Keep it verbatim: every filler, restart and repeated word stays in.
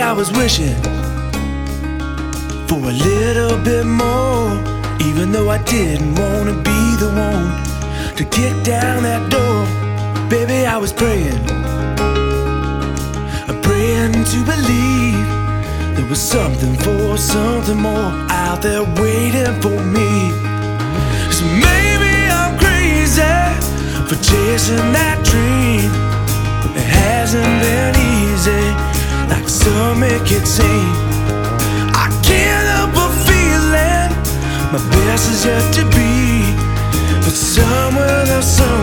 I was wishing for a little bit more, even though I didn't wanna be the one to kick down that door. Baby, I was praying, praying to believe there was something for something more out there waiting for me. So maybe I'm crazy for chasing that dream. It hasn't been easy, like some make it seem. I can't help but feeling my best is yet to be, but somewhere there's some